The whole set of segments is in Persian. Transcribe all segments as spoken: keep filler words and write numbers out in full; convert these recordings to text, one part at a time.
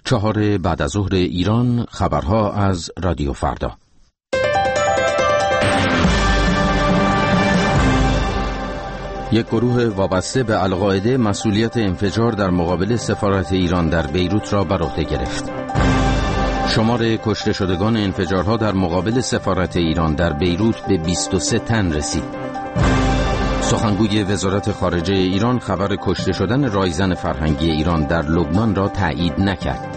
چهار بعد از ظهر ایران، خبرها از رادیو فردا. یک گروه وابسته به القاعده مسئولیت انفجار در مقابل سفارت ایران در بیروت را بر عهده گرفت. شمار کشته شدگان انفجارها در مقابل سفارت ایران در بیروت به بیست و سه تن رسید. سخنگوی وزارت خارجه ایران خبر کشته شدن رایزن فرهنگی ایران در لبنان را تایید نکرد.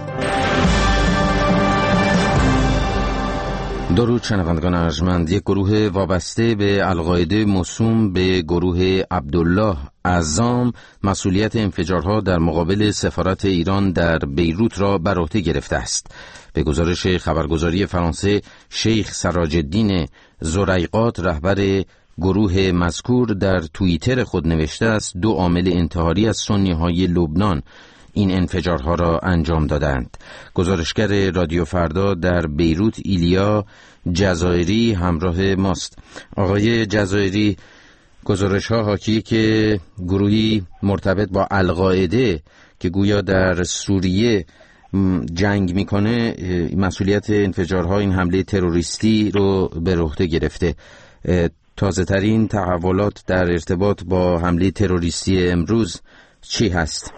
درود شنوندگان ارجمند. یک گروه وابسته به القاعده موسوم به گروه عبدالله عزام مسئولیت انفجارها در مقابل سفارت ایران در بیروت را بر عهده گرفته است. به گزارش خبرگزاری فرانسه، شیخ سراج الدین زریقات رهبر گروه مذکور در توییتر خود نوشته است دو عامل انتحاری از سنی‌های لبنان این انفجارها را انجام دادند. گزارشگر رادیو فردا در بیروت ایلیا جزایری همراه ماست. آقای جزایری، گزارش‌ها حاکی که گروهی مرتبط با القاعده که گویا در سوریه جنگ میکنه مسئولیت انفجارها این حمله تروریستی رو به عهده گرفته. تازه ترین تحولات در ارتباط با حمله تروریستی امروز چی هست؟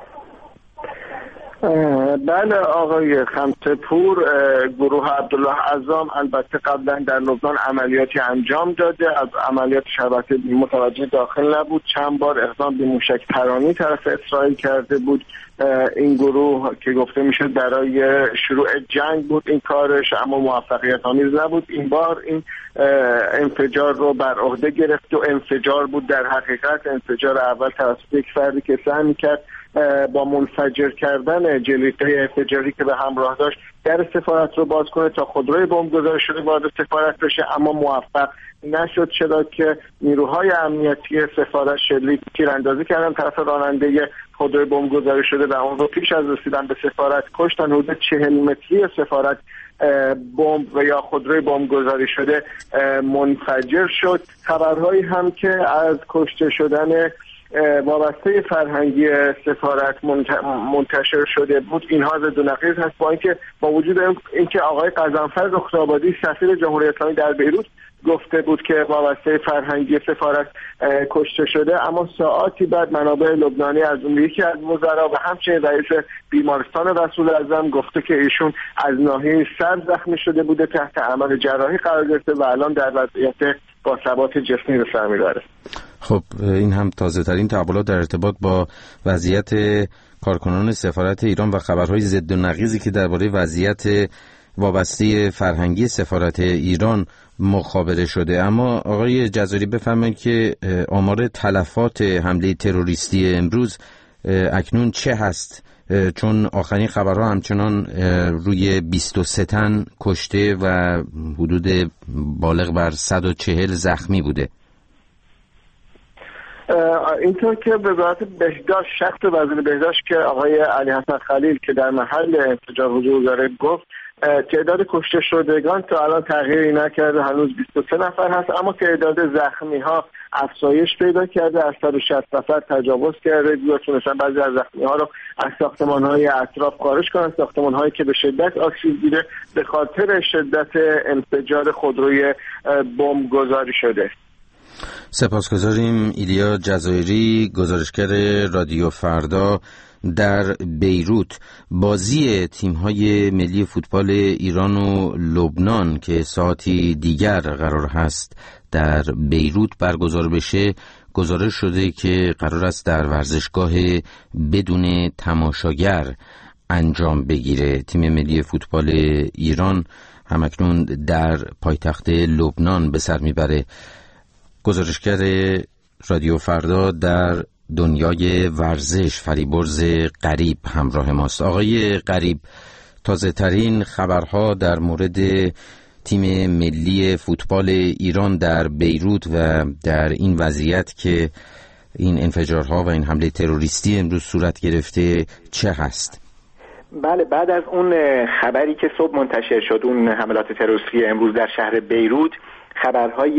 بله آقای خمسه‌پور، گروه عبدالله عزام البته قبلا در لبنان عملیاتی انجام داده. از عملیاتش البته متوجه داخل نبود، چند بار اقدام به موشک پرانی طرف اسرائیل کرده بود. این گروه که گفته میشه برای شروع جنگ بود این کارش، اما موفقیت آمیز نبود. این بار این انفجار رو بر عهده گرفت و انفجار بود در حقیقت. انفجار اول توسط یک فردی که سعی می‌کرد با منفجر کردن جلیقه انفجاری که به همراه داشت در سفارت رو باز کنه تا خودروی بمبگذاری شده وارد سفارت بشه، اما موفق نشد، چرا که نیروهای امنیتی سفارت شلیک تیراندازی کردن طرف راننده خودروی بمبگذاری شده و اون رو پیش از رسیدن به سفارت کشتن. حدود چهل متری سفارت بمب و یا خودروی بمبگذاری شده منفجر شد. خبرهایی هم که از کشته شدن وابسته فرهنگی سفارت منتشر شده بود اینها ضد و نقیض هست، با اینکه با وجود اینکه آقای قزنفر رخشابادی سفیر جمهوری اسلامی در بیروت گفته بود که وابسته فرهنگی سفارت کشته شده، اما ساعاتی بعد منابع لبنانی از اون یکی از وزرا و همچنین رئیس بیمارستان رسول اعظم گفته که ایشون از ناحیه سر زخمی شده بوده، تحت عمل جراحی قرار گرفته و الان در وضعیت با ثبات جسمی به سر میبره. خب این هم تازه ترین تحولات در ارتباط با وضعیت کارکنان سفارت ایران و خبرهای ضد و نقیضی که درباره وضعیت وابسته فرهنگی سفارت ایران مخابره شده. اما آقای جزاری بفرمایید که آمار تلفات حمله تروریستی امروز اکنون چه هست؟ چون آخرین خبرها همچنان روی بیست و سه تن کشته و حدود بالغ بر صد و چهل زخمی بوده. اینطور که وزارت بهداشت، شخص وزیر بهداشت که آقای علی حسن خلیل که در محل انفجار حضور داره گفت تعداد کشته شدگان تا الان تغییری نکرده، هنوز بیست و سه نفر هست، اما تعداد زخمی ها افزایش پیدا کرده، از صد و شصت نفر تجاوز کرده. گویا تونستن بعضی از زخمی ها رو از ساختمان های اطراف خارج کنن، ساختمان هایی که به شدت آسیب دیده به خاطر شدت انفجار خودروی بمب گذاری شده. سپاسگزاریم. ایلیا جزایری، گزارشگر رادیو فردا در بیروت. بازی تیم‌های ملی فوتبال ایران و لبنان که ساعتی دیگر قرار هست در بیروت برگزار بشه، گزارش شده که قرار است در ورزشگاه بدون تماشاگر انجام بگیره. تیم ملی فوتبال ایران همکنون در پایتخت لبنان به سر میبره. گزارشگر رادیو فردا در دنیای ورزش فریبرز غریب همراه ماست. آقای غریب، تازه ترین خبرها در مورد تیم ملی فوتبال ایران در بیروت و در این وضعیت که این انفجارها و این حمله تروریستی امروز صورت گرفته چه هست؟ بله، بعد از اون خبری که صبح منتشر شد، اون حملات تروریستی امروز در شهر بیروت، خبرهای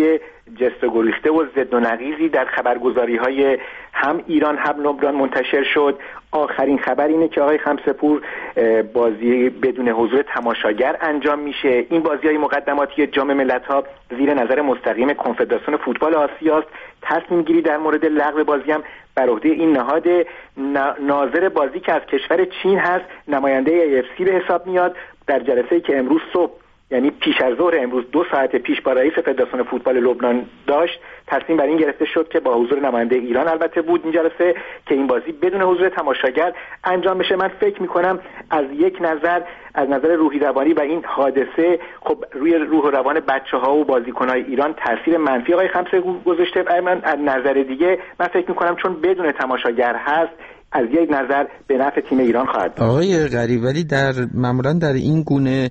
جست و گریخته و ضد و نقیضی در خبرگزاری‌های هم ایران هم لبنان منتشر شد. آخرین خبر اینه که آقای خمسه‌پور بازی بدون حضور تماشاگر انجام میشه. این بازی‌های مقدماتی جام ملت‌ها زیر نظر مستقیم کنفدراسیون فوتبال آسیا است. تصمیم گیری در مورد لغو بازی هم بر عهده این نهاد ناظر بازی که از کشور چین هست، نماینده ای اف سی به حساب میاد. در جلسه‌ای که امروز صبح یعنی پیش از ظهر امروز دو ساعت پیش با رئیس فدراسیون فوتبال لبنان داشت، تصمیم بر این گرفته شد که با حضور نماینده ایران البته بود این جلسه که این بازی بدون حضور تماشاگر انجام بشه. من فکر می‌کنم از یک نظر از نظر روحی روانی و این حادثه خب روی روح و روان بچه‌ها و بازیکن‌های ایران تاثیر منفی آقای خمسه گذاشته. من از نظر دیگه من فکر می‌کنم چون بدون تماشاگر هست از یک نظر به نفع تیم ایران خواهد بود. آقای غریب، ولی در معمولاً در این گونه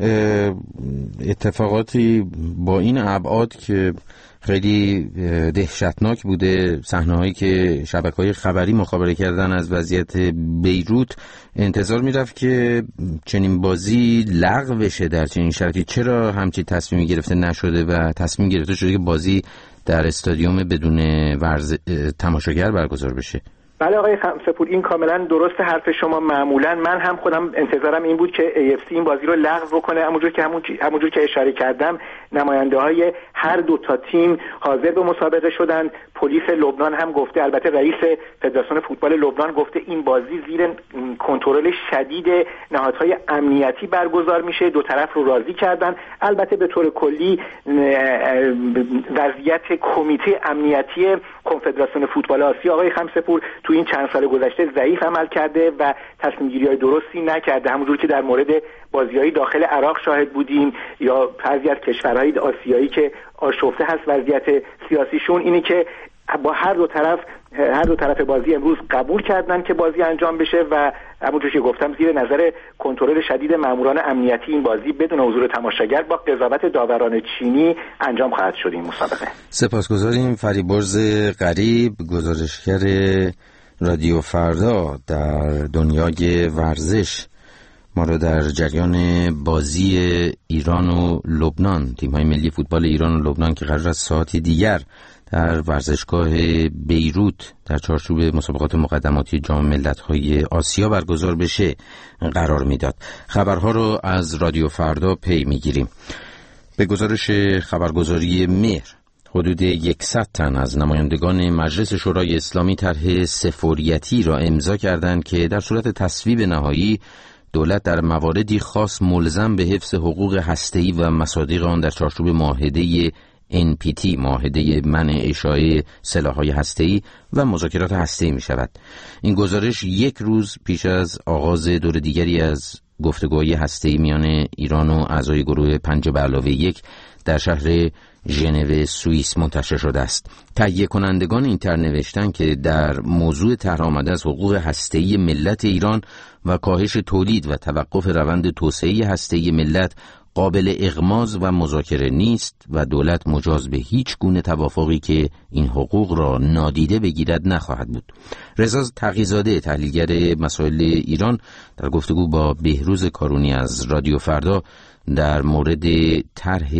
اتفاقاتی با این ابعاد که خیلی دهشتناک بوده، صحنه‌هایی که شبکه‌های خبری مخابره کردن از وضعیت بیروت، انتظار می‌رفت که چنین بازی لغو بشه در چنین شرایطی. چرا همچین تصمیمی گرفته نشده و تصمیم گرفته شده که بازی در استادیوم بدون ورز... تماشاگر برگزار بشه؟ بله آقای خمسه‌پور، این کاملا درست حرف شما. معمولا من هم خودم انتظارم این بود که ای اف سی این بازی رو لغو بکنه، همونجور که همون همونجور که اشاره کردم نماینده‌های هر دو تا تیم حاضر به مسابقه شدن. پلیس لبنان هم گفته، البته رئیس فدراسیون فوتبال لبنان گفته این بازی زیر کنترل شدید نهادهای امنیتی برگزار میشه. دو طرف رو راضی کردن. البته به طور کلی وضعیت کمیته امنیتی کنفدراسیون فوتبال آسیا آقای خمسه‌پور تو این چند سال گذشته ضعیف عمل کرده و تصمیم‌گیری‌های درستی نکرده. همونجور که در مورد بازی‌های داخل عراق شاهد بودیم یا بعضی از کشورهای آسیایی که آشفته هست وضعیت سیاسیشون، اینی که با هر دو طرف هر دو طرف بازی امروز قبول کردن که بازی انجام بشه و همونجور که گفتم زیر نظر کنترل شدید ماموران امنیتی این بازی بدون حضور تماشاگر با قضاوت داوران چینی انجام خواهد شد این مسابقه. سپاسگزاریم. فریبرز غریب، گزارشگر رادیو فردا در دنیای ورزش، ما را در جریان بازی ایران و لبنان، تیم‌های ملی فوتبال ایران و لبنان که قرار است ساعتی دیگر در ورزشگاه بیروت در چارچوب مسابقات مقدماتی جام ملت‌های آسیا برگزار بشه قرار میداد. خبرها رو از رادیو فردا پی میگیریم. به گزارش خبرگزاری مهر، حدود صد تن از نمایندگان مجلس شورای اسلامی طرح سفوریتی را امضا کردند که در صورت تصویب نهایی دولت در مواردی خاص ملزم به حفظ حقوق هسته‌ای و مصادیق آن در چارچوب معاهده ان پی تی، معاهده منع اشاعه سلاح‌های هسته‌ای و مذاکرات هسته‌ای می شود. این گزارش یک روز پیش از آغاز دور دیگری از گفتگوهای هسته‌ای میان ایران و اعضای گروه پنج به علاوه یک در شهر ژنو سوئیس منتشر شده است. تهیه کنندگان این طرح نوشتند که در موضوع طرح آمده از حقوق هسته‌ای ملت ایران و کاهش تولید و توقف روند توسعه هسته‌ای ملت قابل اغماض و مذاکره نیست و دولت مجاز به هیچ گونه توافقی که این حقوق را نادیده بگیرد نخواهد بود. رضا تقی‌زاده، تحلیلگر مسائل ایران، در گفتگو با بهروز کارونی از رادیو فردا در مورد طرح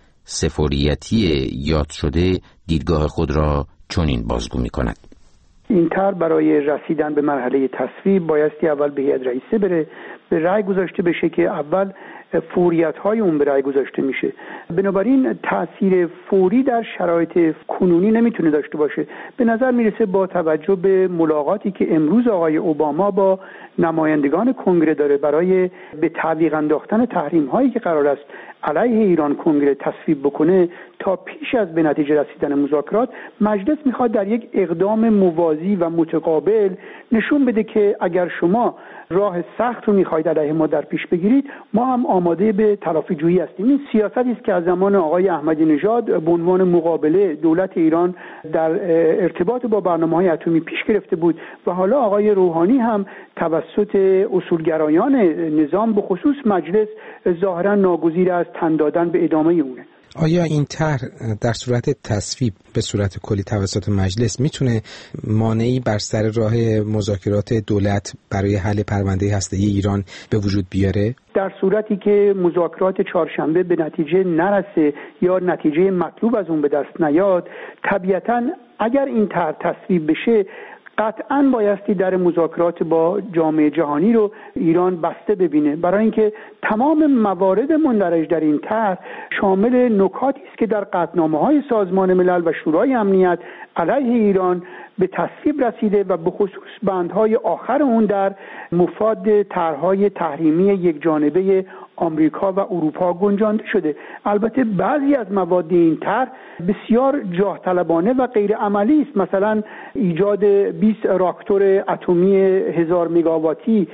سفوریتی یاد شده دیدگاه خود را چنین بازگو می‌کند. این طرح برای رسیدن به مرحله تصویب بایستی اول به هیئت رئیسه بره، به رأی گذاشته بشه که اول فوریت‌های اون به رأی گذاشته میشه. بنابراین تأثیر فوری در شرایط کنونی نمیتونه داشته باشه. به نظر میرسه با توجه به ملاقاتی که امروز آقای اوباما با نمایندگان کنگره داره برای به تعویق انداختن تحریم‌هایی که قرار است علیه ایران کنگره تصویب بکنه تا پیش از به نتیجه رسیدن مذاکرات، مجلس میخواد در یک اقدام موازی و متقابل نشون بده که اگر شما راه سخت رو میخواید علیه ما در پیش بگیرید، ما هم آماده به تلافی جویی هستیم. این سیاستی است که از زمان آقای احمدی نژاد به عنوان مقابله دولت ایران در ارتباط با برنامه‌های اتمی پیش گرفته بود و حالا آقای روحانی هم توسط اصولگرایان نظام به خصوص مجلس ظاهرا ناگزیر از تن دادن به ادامه اونه. آیا این طرح در صورت تصویب به صورت کلی توسط مجلس میتونه مانعی بر سر راه مذاکرات دولت برای حل پرونده هسته‌ای ایران به وجود بیاره؟ در صورتی که مذاکرات چهارشنبه به نتیجه نرسه یا نتیجه مطلوب از اون به دست نیاد، طبیعتاً اگر این طرح تصویب بشه قطعاً بایستی در مذاکرات با جامعه جهانی رو ایران بسته ببینه، برای اینکه تمام موارد مندرج در این طرح شامل نکاتی است که در قطعنامه‌های سازمان ملل و شورای امنیت علیه ایران به تصویب رسیده و به خصوص بندهای آخر اون در مفاد طرح‌های تحریمی یک جانبه آمریکا و اروپا گنجانده شده. البته بعضی از مواد این طرح بسیار جاه طلبانه و غیر عملی است، مثلا ایجاد بیست راکتور اتمی هزار مگاواتی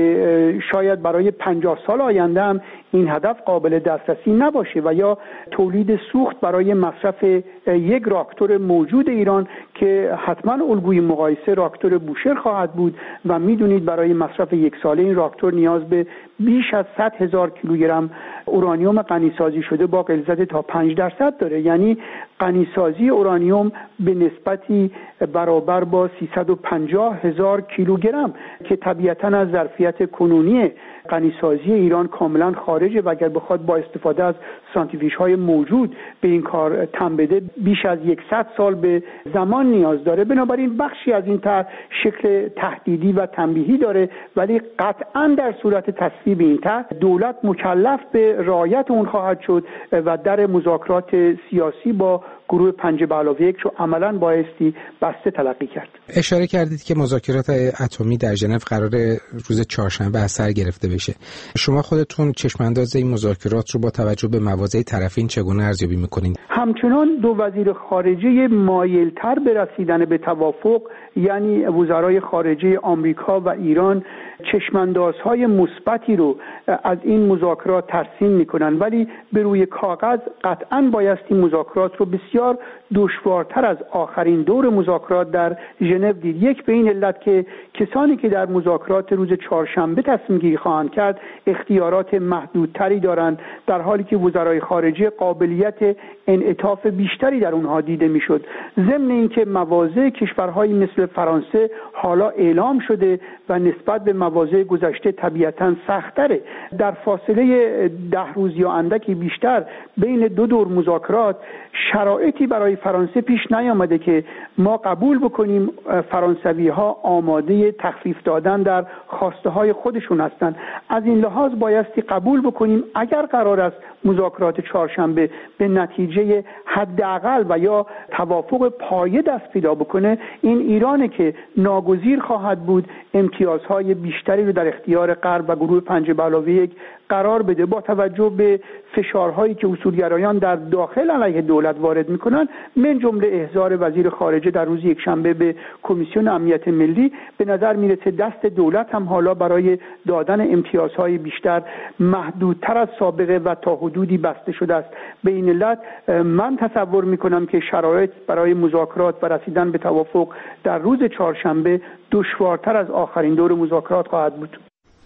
که شاید برای پنجاه سال آینده هم این هدف قابل دسترسی نباشه، و یا تولید سوخت برای مصرف یک راکتور موجود ایران که حتما الگوی مقایسه راکتور بوشهر خواهد بود و میدونید برای مصرف یک ساله این راکتور نیاز به بیش از صد هزار کیلوگرم اورانیوم غنیسازی شده با غلظت تا پنج درصد داره، یعنی غنیسازی اورانیوم به نسبتی برابر با سیصد و پنجاه هزار کیلوگرم که طبیعتاً از ظرفیت کنونی غنیسازی ایران کاملا خارجه و اگر بخواد با استفاده از سانتریفیوژ های موجود به این کار تن بده بیش از صد سال به زمان نیاز داره. بنابراین بخشی از این طرح شکل تهدیدی و تنبیهی داره، ولی قطعا در صورت تصویب این طرح دولت مکلف به رعایت اون خواهد شد و در مذاکرات سیاسی با گروه پنج به علاوه یک رو عملاً بایستی بسته تلقی کرد. اشاره کردید که مذاکرات اتمی در ژنو قرار روز چهارشنبه از سر گرفته بشه. شما خودتون چشمانداز این مذاکرات رو با توجه به مواضع طرفین چگونه ارزیابی می‌کنید؟ همچنان دو وزیر خارجه مایل‌تر به رسیدن به توافق، یعنی وزرای خارجه آمریکا و ایران، چشماندازهای مثبتی رو از این مذاکرات ترسیم میکنن، ولی به روی کاغذ قطعاً بایستی مذاکرات رو بسیار دشوارتر از آخرین دور مذاکرات در ژنو دید. یک به این علت که کسانی که در مذاکرات روز چهارشنبه تصمیم گیری خواهند کرد اختیارات محدودتری دارند، در حالی که وزرای خارجه قابلیت انعطاف بیشتری در اونها دیده میشد. ضمن اینکه مواضع کشورهایی مثل فرانسه حالا اعلام شده و نسبت به مواضع گذشته طبیعتاً سخت‌تره. در فاصله ده روز یا اندکی بیشتر بین دو دور مذاکرات شرایطی برای فرانسه پیش نیامده که ما قبول بکنیم فرانسوی ها آماده تخفیف دادن در خواسته های خودشون هستند. از این لحاظ بایستی قبول بکنیم اگر قرار است مذاکرات چهارشنبه به نتیجه حداقل و یا توافق پایه دست پیدا بکنه، این ایرانه که ناگزیر خواهد بود امتیازهای بیشتری رو در اختیار غرب و گروه پنج به علاوه یک قرار بده، با توجه به فشارهایی که اصولگرایان در داخل علیه دولت وارد میکنن، من جمله احضار وزیر خارجه در روز یکشنبه به کمیسیون امنیت ملی. به نظر میرسه دست دولت هم حالا برای دادن امتیازهای بیشتر محدودتر از سابقه و تا حدودی بسته شده است. به این علت من تصور میکنم که شرایط برای مذاکرات و رسیدن به توافق در روز چهارشنبه دشوارتر از آخرین دور مذاکرات خواهد بود.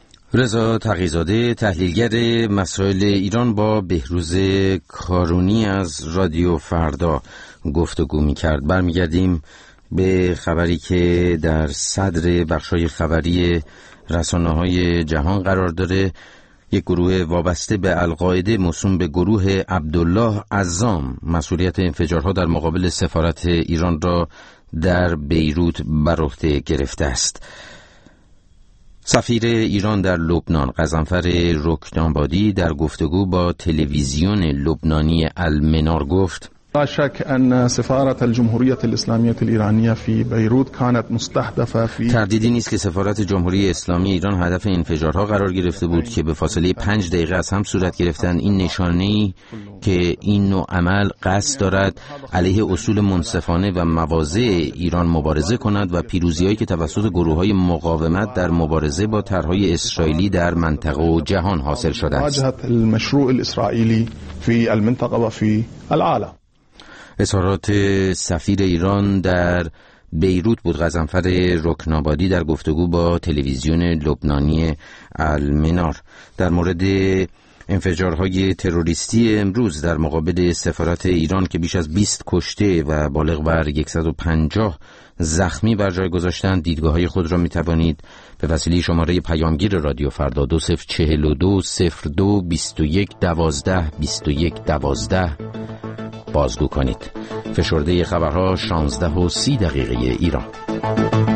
رضا تقی‌زاده، تحلیلگر مسائل ایران، با بهروز کارونی از رادیو فردا گفتگو می‌کرد. برمیگردیم به خبری که در صدر بخشای خبری رسانه‌های جهان قرار داره. یک گروه وابسته به القاعده موسوم به گروه عبدالله عزام مسئولیت انفجارها در مقابل سفارت ایران را در بیروت بر عهده گرفته است. سفیر ایران در لبنان غضنفر رکنابادی در گفتگو با تلویزیون لبنانی المنار گفت: لا شك أن سفارة الجمهورية الإسلامية الإيرانية في بيروت كانت مستهدفة في تردیدی نیست که سفارت جمهوری اسلامی ایران هدف انفجارها قرار گرفته بود که به فاصله پنج دقیقه از هم صورت گرفتند. این نشانه‌ای که این نوع عمل قصد دارد علیه اصول منصفانه و مواضع ایران مبارزه کند و پیروزی‌هایی که توسط گروه‌های مقاومت در مبارزه با طرح‌های اسرائیلی در منطقه و جهان حاصل شده است. المشروع الإسرائيلي في المنطقة وفي العالم. اظهارات سفیر ایران در بیروت بود. غضنفر رکنابادی در گفتگو با تلویزیون لبنانی المنار در مورد انفجارهای تروریستی امروز در مقابل سفارت ایران که بیش از بیست کشته و بالغ بر صد و پنجاه زخمی بر جای گذاشتن، دیدگاه‌های خود را می توانید به وسیله شماره پیامگیر رادیو فردا دو صفر چهل و دو صفر دو بیست و یک دوازده بیست و یک دوازده بازگو کنید. فشرده خبرها شانزده و سی دقیقه ایران.